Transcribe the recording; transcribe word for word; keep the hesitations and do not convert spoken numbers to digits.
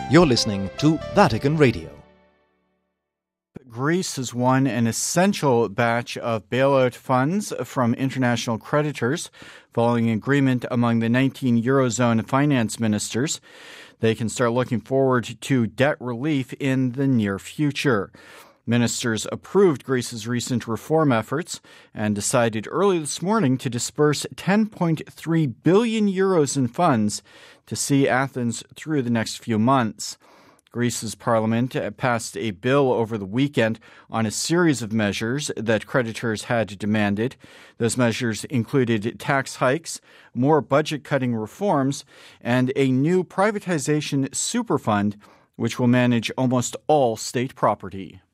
You're listening to Vatican Radio. Greece has won an essential batch of bailout funds from international creditors following agreement among the nineteen Eurozone finance ministers. They can start looking forward to debt relief in the near future. Ministers approved Greece's recent reform efforts and decided early this morning to disperse ten point three billion euros in funds to see Athens through the next few months. Greece's parliament passed a bill over the weekend on a series of measures that creditors had demanded. Those measures included tax hikes, more budget-cutting reforms, and a new privatization superfund, which will manage almost all state property.